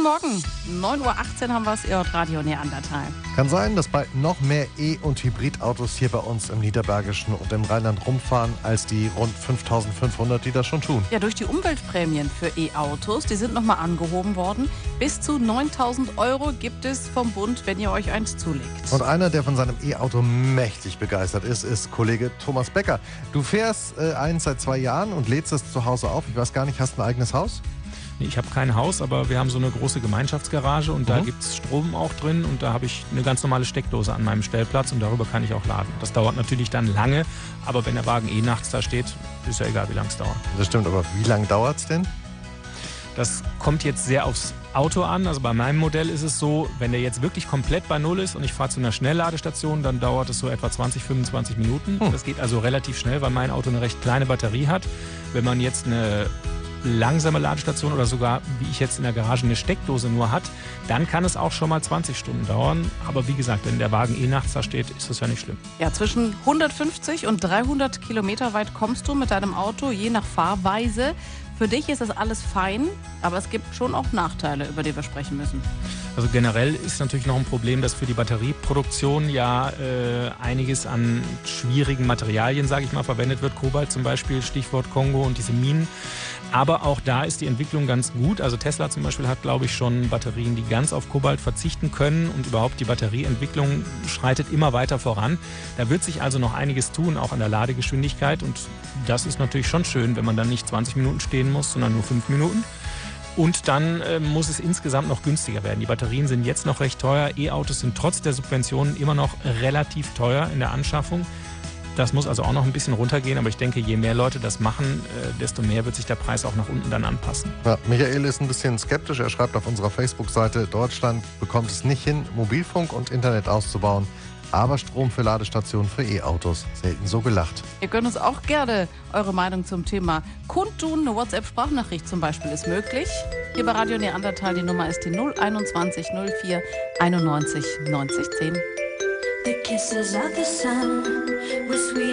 Guten Morgen, 9:18 Uhr haben wir es, ihr hört Radio Neandertal. Kann sein, dass bald noch mehr E- und Hybridautos hier bei uns im Niederbergischen und im Rheinland rumfahren, als die rund 5.500, die das schon tun. Ja, durch die Umweltprämien für E-Autos, die sind nochmal angehoben worden. Bis zu 9.000 € gibt es vom Bund, wenn ihr euch eins zulegt. Und einer, der von seinem E-Auto mächtig begeistert ist Kollege Thomas Becker. Du fährst eins seit 2 Jahren und lädst es zu Hause auf. Ich weiß gar nicht, hast du ein eigenes Haus? Ich habe kein Haus, aber wir haben so eine große Gemeinschaftsgarage und da gibt es Strom auch drin und da habe ich eine ganz normale Steckdose an meinem Stellplatz und darüber kann ich auch laden. Das dauert natürlich dann lange, aber wenn der Wagen nachts da steht, ist ja egal, wie lange es dauert. Das stimmt, aber wie lange dauert es denn? Das kommt jetzt sehr aufs Auto an. Also bei meinem Modell ist es so, wenn der jetzt wirklich komplett bei Null ist und ich fahre zu einer Schnellladestation, dann dauert es so etwa 20, 25 Minuten. Das geht also relativ schnell, weil mein Auto eine recht kleine Batterie hat. Wenn man jetzt eine langsame Ladestation oder sogar, wie ich jetzt in der Garage, eine Steckdose nur hat, dann kann es auch schon mal 20 Stunden dauern. Aber wie gesagt, wenn der Wagen nachts da steht, ist das ja nicht schlimm. Ja, zwischen 150 und 300 Kilometer weit kommst du mit deinem Auto, je nach Fahrweise. Für dich ist das alles fein, aber es gibt schon auch Nachteile, über die wir sprechen müssen. Also generell ist natürlich noch ein Problem, dass für die Batterieproduktion ja einiges an schwierigen Materialien, sage ich mal, verwendet wird. Kobalt zum Beispiel, Stichwort Kongo und diese Minen. Aber auch da ist die Entwicklung ganz gut. Also Tesla zum Beispiel hat, glaube ich, schon Batterien, die ganz auf Kobalt verzichten können. Und überhaupt die Batterieentwicklung schreitet immer weiter voran. Da wird sich also noch einiges tun, auch an der Ladegeschwindigkeit. Und das ist natürlich schon schön, wenn man dann nicht 20 Minuten stehen muss, sondern nur 5 Minuten. Und dann muss es insgesamt noch günstiger werden. Die Batterien sind jetzt noch recht teuer. E-Autos sind trotz der Subventionen immer noch relativ teuer in der Anschaffung. Das muss also auch noch ein bisschen runtergehen. Aber ich denke, je mehr Leute das machen, desto mehr wird sich der Preis auch nach unten dann anpassen. Ja, Michael ist ein bisschen skeptisch. Er schreibt auf unserer Facebook-Seite, Deutschland bekommt es nicht hin, Mobilfunk und Internet auszubauen. Aber Strom für Ladestationen für E-Autos. Selten so gelacht. Ihr könnt uns auch gerne eure Meinung zum Thema kundtun. Eine WhatsApp-Sprachnachricht zum Beispiel ist möglich. Hier bei Radio Neandertal, die Nummer ist die 021 04 91 90 10. The kisses of the sun were sweet.